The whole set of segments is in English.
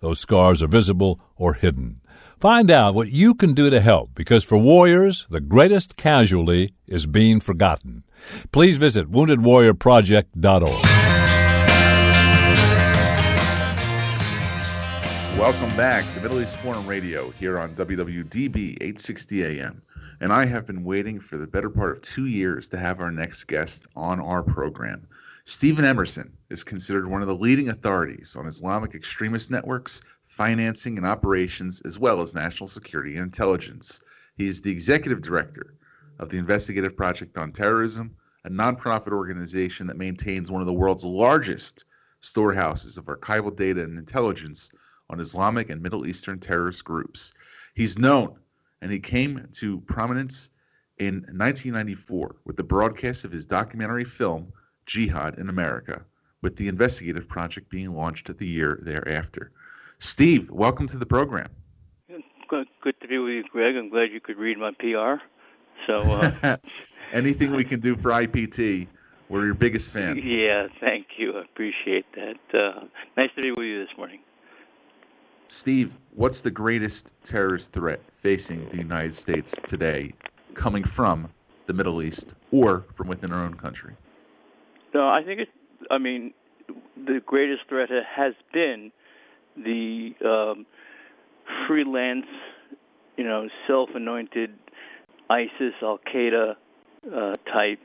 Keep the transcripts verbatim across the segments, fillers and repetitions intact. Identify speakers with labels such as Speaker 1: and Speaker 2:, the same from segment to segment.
Speaker 1: those scars are visible or hidden. Find out what you can do to help, because for warriors, the greatest casualty is being forgotten. Please visit wounded warrior project dot org.
Speaker 2: Welcome back to Middle East Forum Radio here on W W D B eight sixty A M. And I have been waiting for the better part of two years to have our next guest on our program. Stephen Emerson is considered one of the leading authorities on Islamic extremist networks, financing and operations, as well as national security and intelligence. He is the executive director of the Investigative Project on Terrorism, a nonprofit organization that maintains one of the world's largest storehouses of archival data and intelligence on Islamic and Middle Eastern terrorist groups. He's known, and he came to prominence in nineteen ninety-four with the broadcast of his documentary film, Jihad in America, with the Investigative Project being launched the year thereafter. Steve, welcome to the program.
Speaker 3: Good, good to be with you, Greg. I'm glad you could read my P R. So uh,
Speaker 2: anything we can do for I P T, we're your biggest fan.
Speaker 3: Yeah, thank you. I appreciate that. Uh, nice to be with you this morning.
Speaker 2: Steve, what's the greatest terrorist threat facing the United States today, coming from the Middle East or from within our own country?
Speaker 3: No, I think it's, I mean, the greatest threat has been the um, freelance, you know, self-anointed ISIS, Al-Qaeda uh, type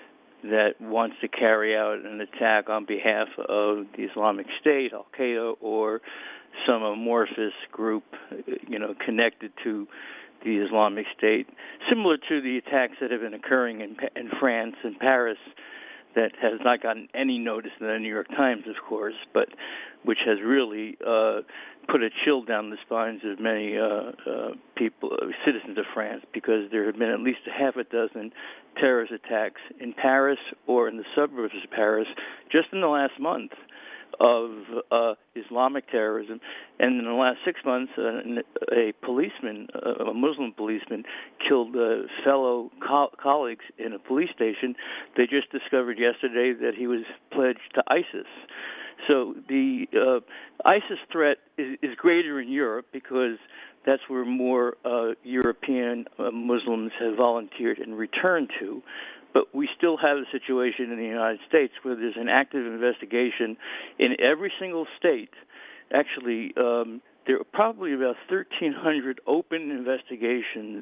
Speaker 3: that wants to carry out an attack on behalf of the Islamic State, Al-Qaeda, or some amorphous group, you know, connected to the Islamic State, similar to the attacks that have been occurring in, in France and Paris, that has not gotten any notice in the New York Times, of course, but which has really uh, put a chill down the spines of many uh, uh, people, uh, citizens of France, because there have been at least a half a dozen terrorist attacks in Paris or in the suburbs of Paris just in the last month of uh, Islamic terrorism. And in the last six months, uh, a policeman, uh, a Muslim policeman, killed uh, fellow co- colleagues in a police station. They just discovered yesterday that he was pledged to ISIS. So the uh, ISIS threat is, is greater in Europe because that's where more uh, European uh, Muslims have volunteered and returned to. But we still have a situation in the United States where there's an active investigation in every single state. Actually, um, there are probably about thirteen hundred open investigations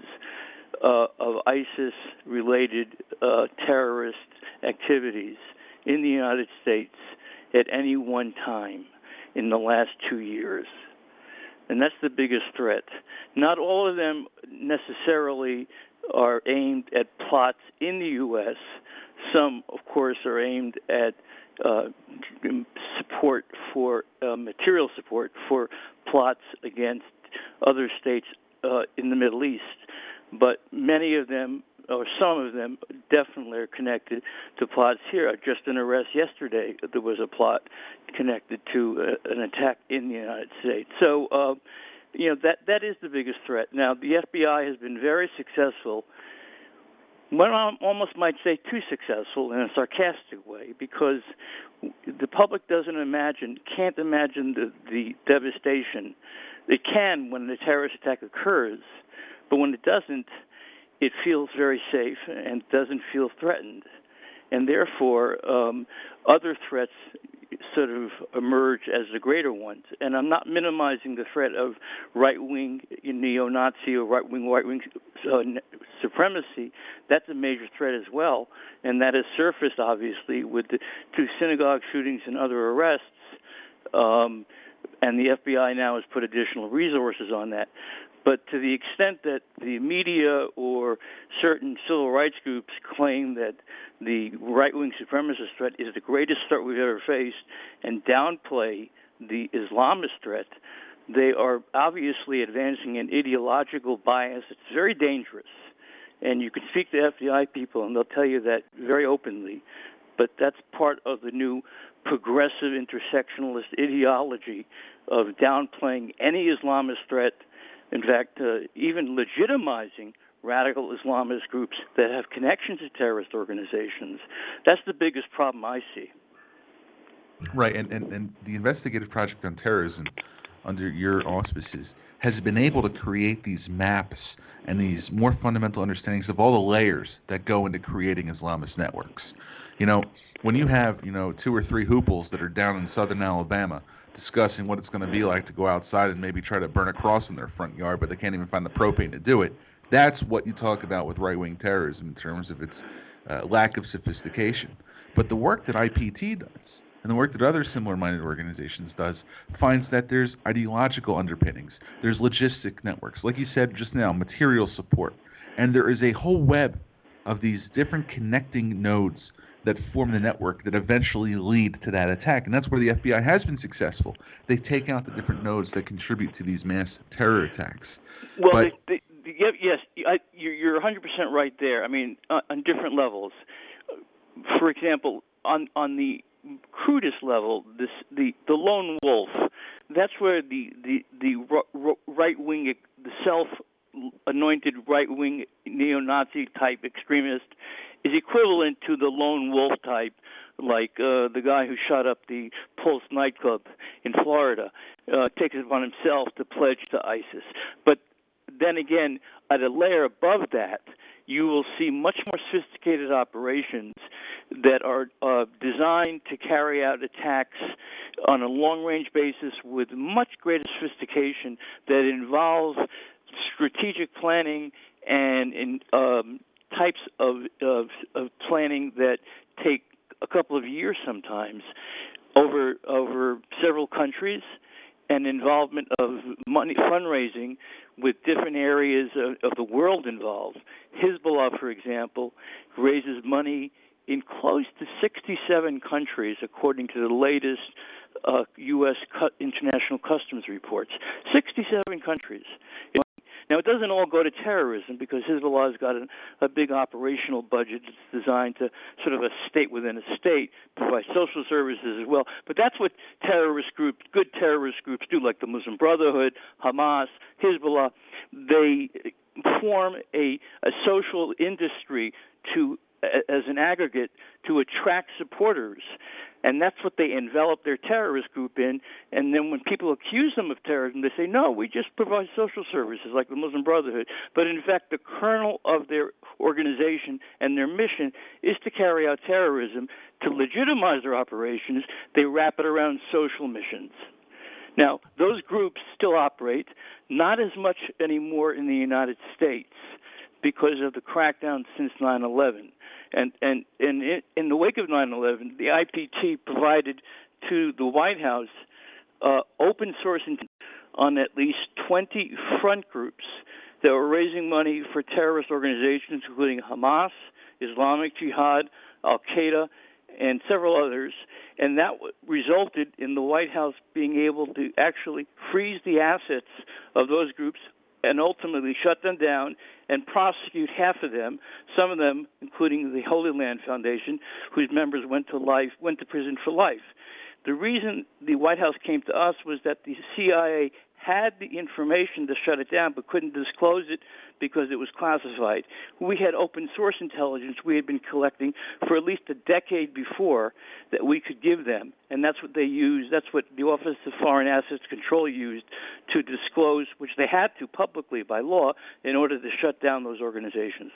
Speaker 3: uh, of ISIS-related uh, terrorist activities in the United States at any one time in the last two years. And that's the biggest threat. Not all of them necessarily are aimed at plots in the U S. Some, of course, are aimed at uh, support for uh, material support for plots against other states uh, in the Middle East. But many of them, or some of them, definitely are connected to plots here. Just an arrest yesterday, there was a plot connected to uh, an attack in the United States. So, uh, you know, that that is the biggest threat. Now, the F B I has been very successful, well, I almost might say too successful in a sarcastic way, because the public doesn't imagine, can't imagine the, the devastation. It can when the terrorist attack occurs, but when it doesn't, it feels very safe and doesn't feel threatened. And therefore, um, other threats sort of emerge as the greater ones. And I'm not minimizing the threat of right-wing neo-Nazi or right-wing right-wing uh, supremacy. That's a major threat as well. And that has surfaced, obviously, with the two synagogue shootings and other arrests. Um, and the F B I now has put additional resources on that. But to the extent that the media or certain civil rights groups claim that the right-wing supremacist threat is the greatest threat we've ever faced and downplay the Islamist threat, they are obviously advancing an ideological bias. It's very dangerous. And you can speak to F B I people, and they'll tell you that very openly. But that's part of the new progressive intersectionalist ideology of downplaying any Islamist threat. In fact, uh, even legitimizing radical Islamist groups that have connections to terrorist organizations. That's the biggest problem I see.
Speaker 2: Right, and, and, and the Investigative Project on Terrorism, under your auspices, has been able to create these maps and these more fundamental understandings of all the layers that go into creating Islamist networks. You know, when you have, you know, two or three hooples that are down in southern Alabama discussing what it's going to be like to go outside and maybe try to burn a cross in their front yard, but they can't even find the propane to do it, that's what you talk about with right-wing terrorism in terms of its uh, lack of sophistication. But the work that I P T does, and the work that other similar-minded organizations does, finds that there's ideological underpinnings, there's logistic networks, like you said just now, material support, and there is a whole web of these different connecting nodes that form the network that eventually lead to that attack. And that's where the F B I has been successful. They take out the different nodes that contribute to these mass terror attacks.
Speaker 3: Well,
Speaker 2: but,
Speaker 3: they, they, yes, I, you're one hundred percent right there. I mean, uh, on different levels. For example, on on the crudest level, this the, the lone wolf, that's where the, the, the right-wing, the self-anointed right-wing neo-Nazi type extremist is equivalent to the lone wolf type, like uh, the guy who shot up the Pulse nightclub in Florida, uh, takes it upon himself to pledge to ISIS. But then again, at a layer above that, you will see much more sophisticated operations that are uh, designed to carry out attacks on a long-range basis with much greater sophistication that involves strategic planning and in, um, types of, of, of planning that take a couple of years sometimes over over several countries, and involvement of money fundraising with different areas of, of the world involved. Hezbollah, for example, raises money in close to sixty-seven countries, according to the latest uh, U S cu- international customs reports. sixty-seven countries. Now, it doesn't all go to terrorism because Hezbollah's got a, a big operational budget that's designed to sort of a state within a state, provide social services as well. But that's what terrorist groups, good terrorist groups do, like the Muslim Brotherhood, Hamas, Hezbollah. They form a, a social industry to, as an aggregate, to attract supporters. And that's what they envelop their terrorist group in. And then when people accuse them of terrorism, they say, no, we just provide social services like the Muslim Brotherhood. But in fact, the kernel of their organization and their mission is to carry out terrorism. To legitimize their operations, they wrap it around social missions. Now, those groups still operate, not as much anymore in the United States because of the crackdown since nine eleven. And and, and it, in the wake of nine eleven, the I P T provided to the White House uh, open source on at least twenty front groups that were raising money for terrorist organizations, including Hamas, Islamic Jihad, Al-Qaeda, and several others. And that w- resulted in the White House being able to actually freeze the assets of those groups and ultimately shut them down and prosecute half of them, some of them, including the Holy Land Foundation, whose members went to life, went to prison for life. The reason the White House came to us was that the C I A had the information to shut it down but couldn't disclose it because it was classified. We had open source intelligence we had been collecting for at least a decade before that we could give them, and that's what they used. That's what the Office of Foreign Assets Control used to disclose, which they had to publicly by law, in order to shut down those organizations.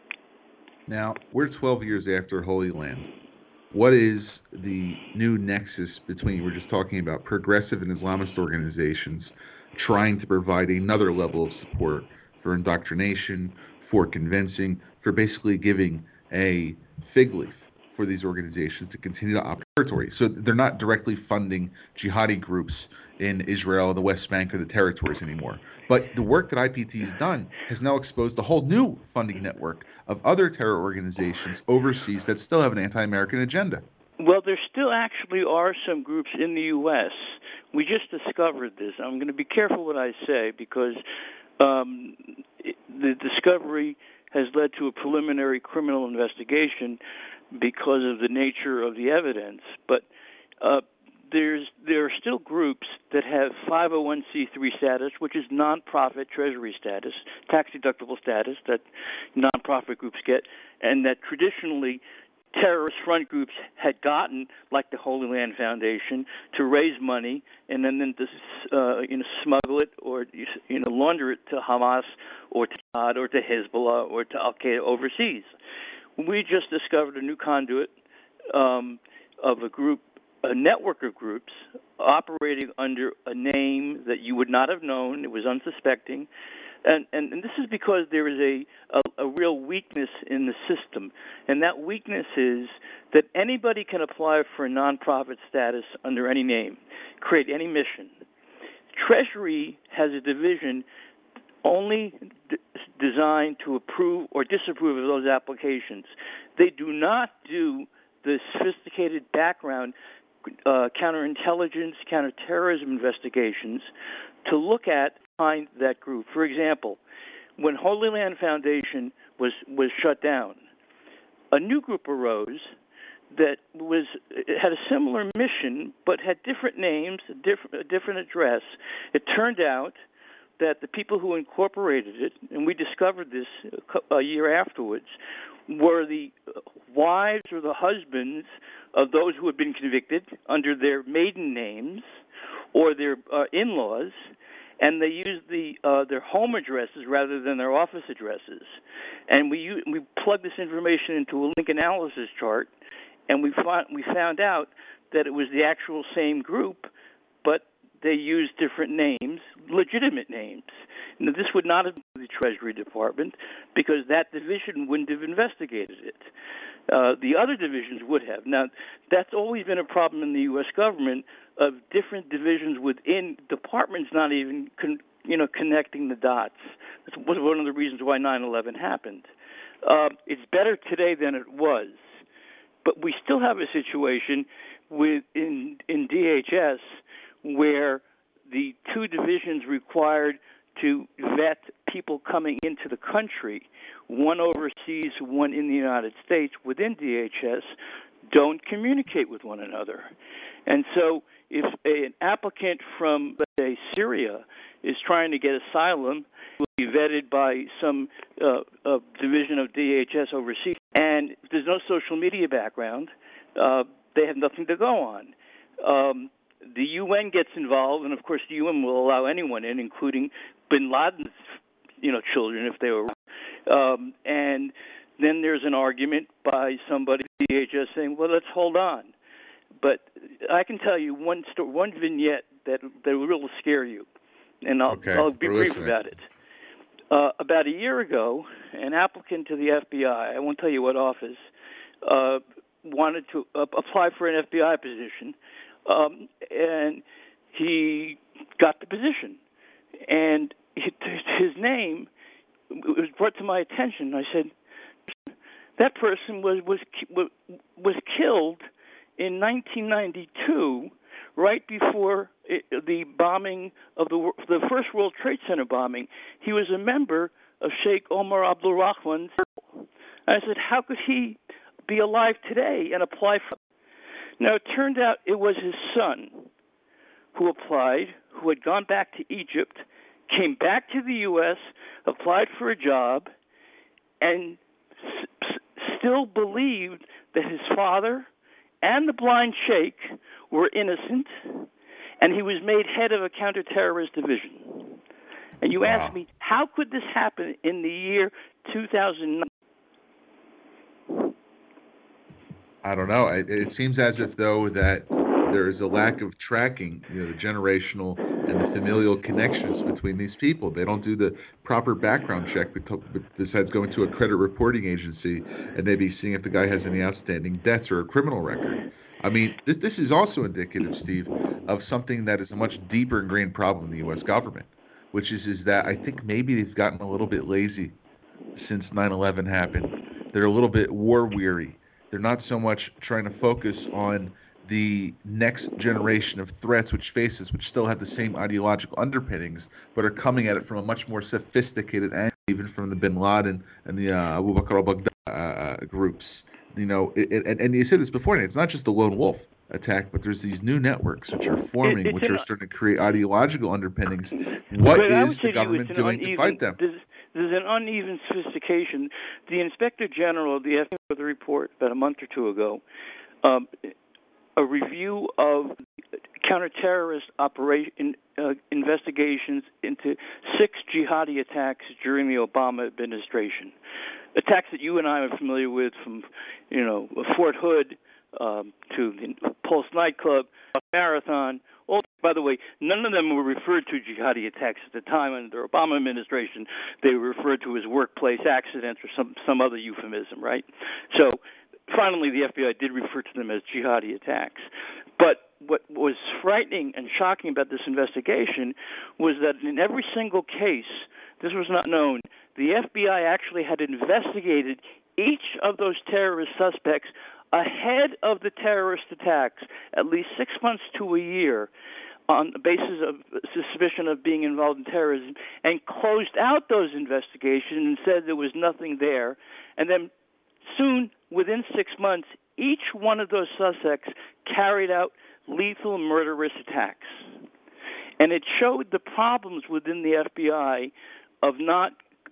Speaker 2: Now, we're twelve years after Holy Land. What is the new nexus between, we're just talking about progressive and Islamist organizations trying to provide another level of support for indoctrination, for convincing, for basically giving a fig leaf for these organizations to continue to operate territory. So they're not directly funding jihadi groups in Israel, the West Bank, or the territories anymore. But the work that I P T has done has now exposed a whole new funding network of other terror organizations overseas that still have an anti-American agenda.
Speaker 3: Well, there still actually are some groups in the U S. We just discovered this. I'm going to be careful what I say because um, it, the discovery has led to a preliminary criminal investigation because of the nature of the evidence. But uh, there's there are still groups that have five oh one c three status, which is nonprofit treasury status, tax-deductible status that nonprofit groups get, and that traditionally terrorist front groups had gotten, like the Holy Land Foundation, to raise money and then, then to uh, you know, smuggle it or you know launder it to Hamas or to Jihad or to Hezbollah or to Al Qaeda overseas. We just discovered a new conduit um, of a group, a network of groups operating under a name that you would not have known. It was unsuspecting. And, and, and this is because there is a, a, a real weakness in the system. And that weakness is that anybody can apply for a nonprofit status under any name, create any mission. Treasury has a division only d- designed to approve or disapprove of those applications. They do not do the sophisticated background uh, counterintelligence, counterterrorism investigations to look at behind that group. For example, when Holy Land Foundation was, was shut down, a new group arose that was had a similar mission but had different names, a different, a different address. It turned out that the people who incorporated it, and we discovered this a year afterwards, were the wives or the husbands of those who had been convicted under their maiden names or their uh, in-laws, and they used the uh, their home addresses rather than their office addresses. And we u- we plugged this information into a link analysis chart, and we found, we found out that it was the actual same group, but they used different names, legitimate names. Now, this would not have been the Treasury Department because that division wouldn't have investigated it. Uh, the other divisions would have. Now, that's always been a problem in the U S government of different divisions within departments not even con- you know, connecting the dots. That's one of the reasons why nine eleven happened. Uh, it's better today than it was. But we still have a situation with in, in D H S where the two divisions required to vet people coming into the country, one overseas, one in the United States, within D H S, don't communicate with one another. And so if a, an applicant from, let's say, Syria is trying to get asylum, will be vetted by some uh, uh, division of D H S overseas, and if there's no social media background, uh, they have nothing to go on. Um, the U N gets involved, and of course the U N will allow anyone in, including Bin Laden's, you know, children if they were. Um, and then there's an argument by somebody at D H S saying, "Well, let's hold on." But I can tell you one story, one vignette that that will really scare you, and I'll,
Speaker 2: okay,
Speaker 3: I'll be brief
Speaker 2: listening.
Speaker 3: about it. Uh, about a year ago, an applicant to the F B I, I won't tell you what office, uh, wanted to uh, apply for an F B I position, um, and he got the position. And his name was brought to my attention. I said, that person was was was killed in nineteen ninety-two, right before it, the bombing of the the first World Trade Center bombing. He was a member of Sheikh Omar Abdul Rahman's circle. And I said, how could he be alive today and apply for? Now, it turned out it was his son who applied, who had gone back to Egypt, came back to the U S, applied for a job, and s- still believed that his father and the blind sheikh were innocent, and he was made head of a counterterrorist division. And you
Speaker 2: Wow.
Speaker 3: ask me, how could this happen in the year two thousand nine?
Speaker 2: I don't know. It, it seems as if, though, that there is a lack of tracking, you know, the generational and the familial connections between these people. They don't do the proper background check besides going to a credit reporting agency and maybe seeing if the guy has any outstanding debts or a criminal record. I mean, this this is also indicative, Steve, of something that is a much deeper ingrained problem in the U S government, which is, is that I think maybe they've gotten a little bit lazy since nine eleven happened. They're a little bit war weary. They're not so much trying to focus on the next generation of threats which faces, which still have the same ideological underpinnings, but are coming at it from a much more sophisticated angle, even from the Bin Laden and the uh, Abu Bakr al-Baghdadi uh, groups. You know, it, it, and, and you said this before, it's not just the lone wolf attack, but there's these new networks which are forming,
Speaker 3: It-
Speaker 2: which
Speaker 3: it's
Speaker 2: are
Speaker 3: an-
Speaker 2: starting to create ideological underpinnings. What
Speaker 3: But I would
Speaker 2: is
Speaker 3: say
Speaker 2: the
Speaker 3: to you
Speaker 2: government
Speaker 3: it's an
Speaker 2: doing to
Speaker 3: uneven-
Speaker 2: fight them?
Speaker 3: There's, there's an uneven sophistication. The Inspector General of the F B I, with a report about a month or two ago, um, a review of counterterrorist operation uh, investigations into six jihadi attacks during the Obama administration. Attacks that you and I are familiar with, from, you know, Fort Hood um, to the Pulse nightclub, Marathon. All, by the way, none of them were referred to jihadi attacks at the time under the Obama administration. They were referred to as workplace accidents or some some other euphemism, right? So finally, the F B I did refer to them as jihadi attacks. But what was frightening and shocking about this investigation was that in every single case, this was not known, the F B I actually had investigated each of those terrorist suspects ahead of the terrorist attacks, at least six months to a year, on the basis of suspicion of being involved in terrorism, and closed out those investigations and said there was nothing there. And then soon, within six months, each one of those suspects carried out lethal murderous attacks. And it showed the problems within the F B I of not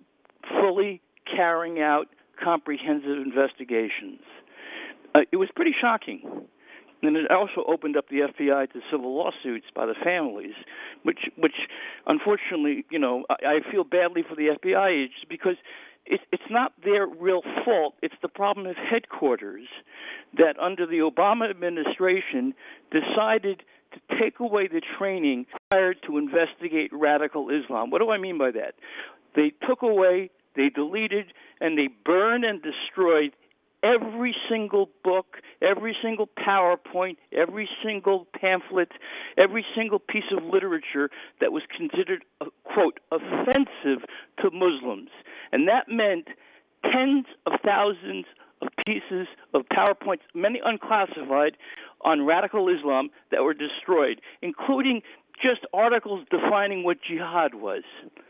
Speaker 3: fully carrying out comprehensive investigations. Uh, it was pretty shocking. And it also opened up the F B I to civil lawsuits by the families, which, which unfortunately, you know, I, I feel badly for the F B I agents because it, it's not their real fault. It's the problem of headquarters that under the Obama administration decided to take away the training required to investigate radical Islam. What do I mean by that? They took away, they deleted, and they burned and destroyed every single book, every single PowerPoint, every single pamphlet, every single piece of literature that was considered, uh, quote, offensive to Muslims. And that meant tens of thousands of pieces of PowerPoints, many unclassified, on radical Islam that were destroyed, including just articles defining what jihad was.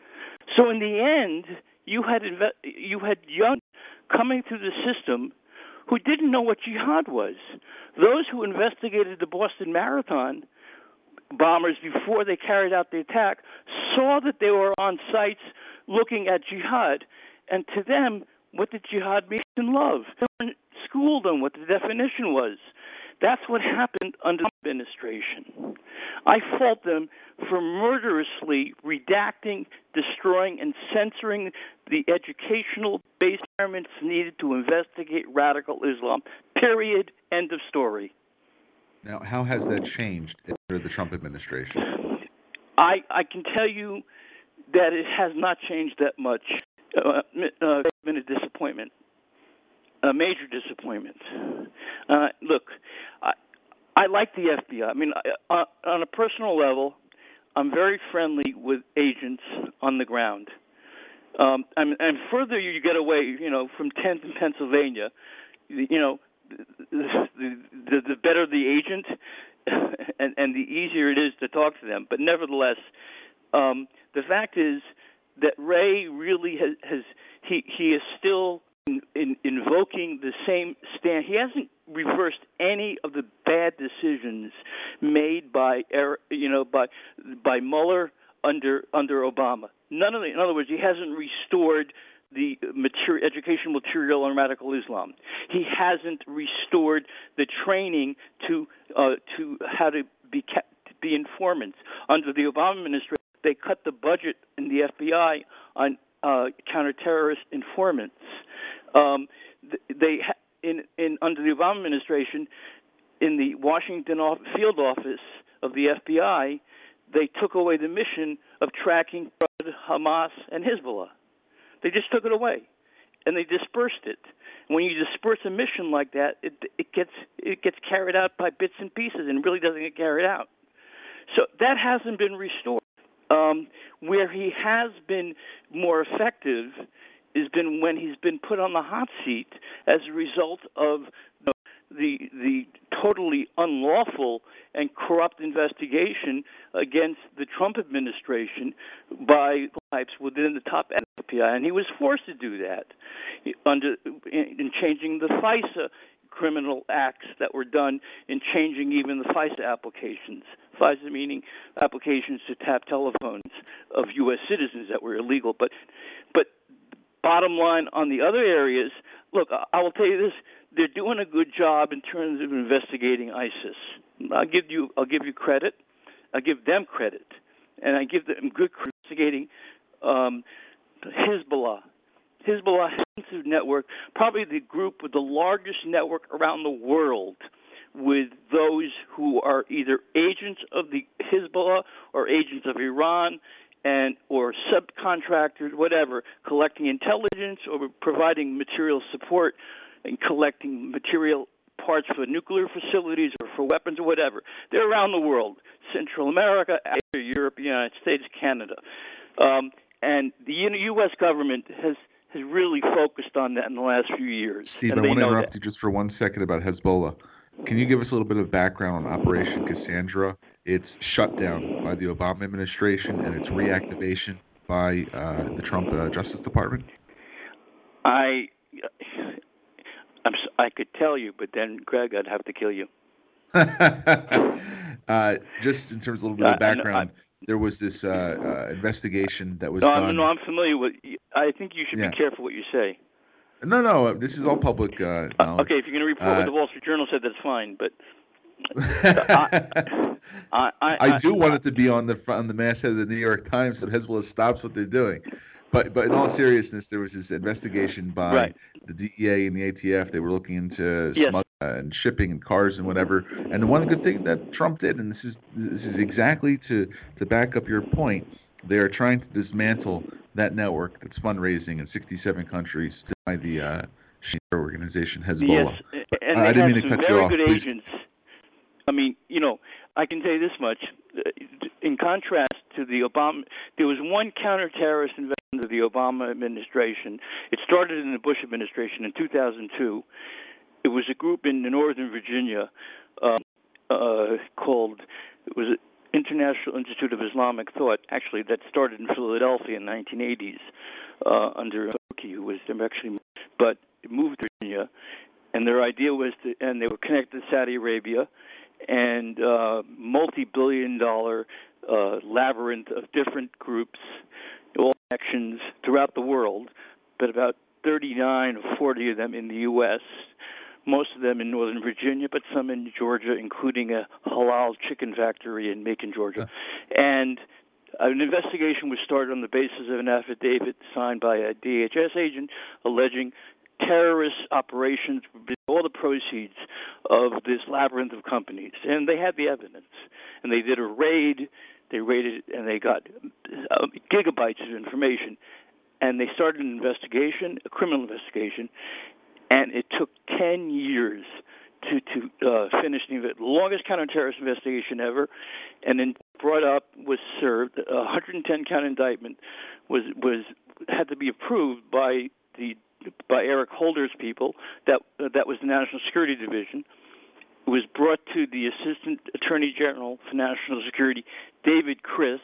Speaker 3: So in the end, you had inve- you had young coming through the system who didn't know what jihad was. Those who investigated the Boston Marathon bombers before they carried out the attack saw that they were on sites looking at jihad, and to them, what did jihad mean in love? They weren't schooled on what the definition was. That's what happened under the administration. I fault them for murderously redacting, destroying, and censoring the educational base requirements needed to investigate radical Islam. Period. End of story.
Speaker 2: Now, how has that changed under the Trump administration?
Speaker 3: I, I can tell you that it has not changed that much. Uh, uh, it's been a disappointment. A major disappointment. Uh, look, I, I like the F B I. I mean, I, on a personal level, I'm very friendly with agents on the ground. Um, and, and further you get away, you know, from tenth in Pennsylvania, you know, the, the, the better the agent and, and the easier it is to talk to them. But nevertheless, um, the fact is that Wray really has, has he, he is still In, in invoking the same stand. He hasn't reversed any of the bad decisions made by, you know, by by Mueller under under Obama. None of the, in other words, he hasn't restored the material, educational material on radical Islam. He hasn't restored the training to uh, to how to be to be informants. Under the Obama administration, they cut the budget in the F B I on uh, counterterrorist informants. Um, they in in under the Obama administration, in the Washington field office of the F B I, they took away the mission of tracking Hamas and Hezbollah. They just took it away, and they dispersed it. And when you disperse a mission like that, it it gets it gets carried out by bits and pieces, and really doesn't get carried out. So that hasn't been restored. Um, where he has been more effective has been when he's been put on the hot seat as a result of you know, the the totally unlawful and corrupt investigation against the Trump administration by types within the top F B I, and he was forced to do that under in, in changing the FISA criminal acts that were done, in changing even the FISA applications. FISA meaning applications to tap telephones of U S citizens that were illegal, but but bottom line, on the other areas, look, I will tell you this: they're doing a good job in terms of investigating ISIS. I'll give you, I'll give you credit. I give them credit, and I give them good credit investigating um, Hezbollah. Hezbollah has a network, probably the group with the largest network around the world, with those who are either agents of the Hezbollah or agents of Iran, and or subcontractors, whatever, collecting intelligence or providing material support and collecting material parts for nuclear facilities or for weapons or whatever. They're around the world: Central America, Asia, Europe, United States, Canada, um, and the U S government has. has really focused on that in the last few years.
Speaker 2: Steve, I want to interrupt that. you just for one second about Hezbollah. Can you give us a little bit of background on Operation Cassandra? It's shut down by the Obama administration and its reactivation by uh, the Trump uh, Justice Department.
Speaker 3: I, I'm, I could tell you, but then, Greg, I'd have to kill you.
Speaker 2: uh, just in terms of a little bit of background. I, I, There was this uh, uh, investigation that was
Speaker 3: no,
Speaker 2: done.
Speaker 3: No, I'm familiar with. I think you should yeah. be careful what you say.
Speaker 2: No, no, this is all public uh, knowledge.
Speaker 3: Okay, if you're going to report uh, what the Wall Street Journal said, that's fine. But I, I, I,
Speaker 2: I do I, want it to be on the on the masthead of the New York Times so Hezbollah stops what they're doing. But but in all seriousness, there was this investigation by
Speaker 3: right.
Speaker 2: the D E A and the A T F. They were looking into
Speaker 3: yes.
Speaker 2: smuggling and shipping and cars and whatever. And the one good thing that Trump did, and this is this is exactly to to back up your point, they are trying to dismantle that network that's fundraising in sixty-seven countries by the uh, organization Hezbollah.
Speaker 3: Yes, and
Speaker 2: I
Speaker 3: they
Speaker 2: didn't
Speaker 3: have
Speaker 2: mean to
Speaker 3: some
Speaker 2: cut
Speaker 3: very
Speaker 2: you off.
Speaker 3: good
Speaker 2: Please.
Speaker 3: Agents. I mean, you know, I can tell you this much. In contrast to the Obama, there was one counter-terrorist investigation of the Obama administration. It started in the Bush administration in two thousand two. It was a group in Northern Virginia um, uh, called, it was International Institute of Islamic Thought, actually, that started in Philadelphia in the nineteen eighties uh, under Oki, who was actually, but it moved to Virginia. And their idea was to, and they were connected to Saudi Arabia, and uh, multi-billion dollar uh, labyrinth of different groups, all connections throughout the world, but about thirty-nine or forty of them in the U S, most of them in Northern Virginia, but some in Georgia, including a halal chicken factory in Macon, Georgia. And an investigation was started on the basis of an affidavit signed by a D H S agent alleging terrorist operations, all the proceeds of this labyrinth of companies. And they had the evidence. And they did a raid. They raided, and they got uh, gigabytes of information. And they started an investigation, a criminal investigation, and it took ten years to to uh, finish the, the longest counterterrorist investigation ever. And then brought up, was served, a one hundred ten count indictment was was had to be approved by the by Eric Holder's people. That uh, that was the National Security Division. It was brought to the Assistant Attorney General for National Security, David Criss,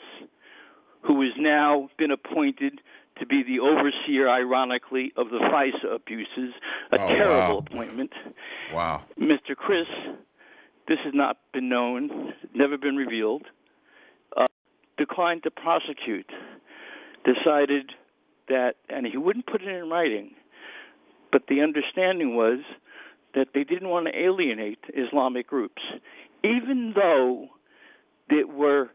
Speaker 3: who has now been appointed to be the overseer, ironically, of the FISA abuses, a
Speaker 2: oh,
Speaker 3: terrible
Speaker 2: wow.
Speaker 3: appointment.
Speaker 2: Wow.
Speaker 3: Mister Criss, this has not been known, never been revealed, uh, declined to prosecute, decided that, and he wouldn't put it in writing, but the understanding was that they didn't want to alienate Islamic groups, even though there were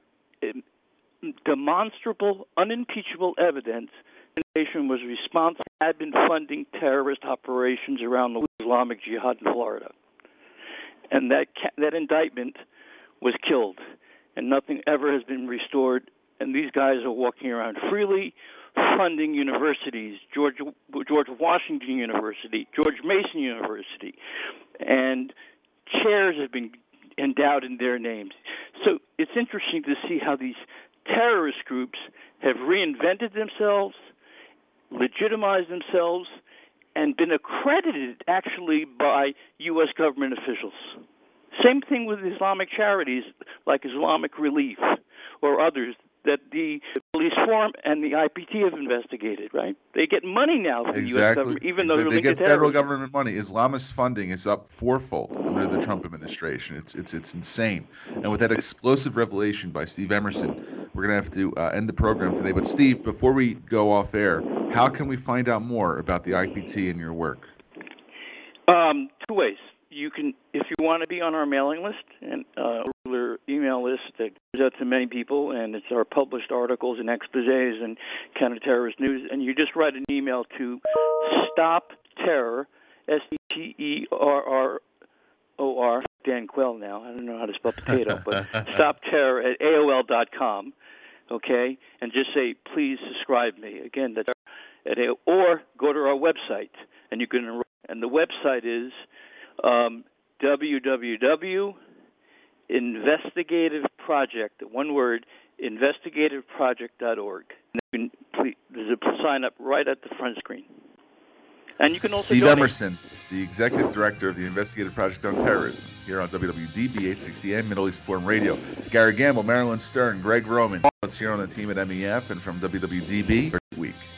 Speaker 3: demonstrable, unimpeachable evidence the nation was responsible, had been funding terrorist operations around the Islamic Jihad in Florida. And that that indictment was killed, and nothing ever has been restored. And these guys are walking around freely, funding universities, George George Washington University, George Mason University, and chairs have been endowed in their names. So it's interesting to see how these terrorist groups have reinvented themselves, legitimized themselves, and been accredited actually by U S government officials. Same thing with Islamic charities like Islamic Relief or others that the Middle East Forum and the I P T have investigated, right? They get money now from the
Speaker 2: exactly.
Speaker 3: U S government, even though
Speaker 2: exactly.
Speaker 3: they're
Speaker 2: they get federal government money. Islamist funding is up fourfold under the Trump administration. It's it's it's insane. And with that explosive revelation by Steve Emerson, we're gonna have to uh, end the program today. But Steve, before we go off air, how can we find out more about the I P T and your work?
Speaker 3: Um, two ways. You can, if you want to be on our mailing list and uh, regular email list that goes out to many people, and it's our published articles and exposés and counterterrorist news, and you just write an email to Stop Terror, S E T E R R O R, Dan Quell now, I don't know how to spell potato, but Stop Terror at A O L dot com, okay, and just say, please subscribe me. Again, that's at A O L, or go to our website, and you can, and the website is Um, w w w dot investigative project, one word, investigative project dot org. And please, there's a sign up right at the front screen. And you can also
Speaker 2: Steve
Speaker 3: donate.
Speaker 2: Emerson, the Executive Director of the Investigative Project on Terrorism, here on W W D B eight sixty A M, Middle East Forum Radio. Gary Gamble, Marilyn Stern, Greg Roman, all of us here on the team at M E F and from W W D B. Week.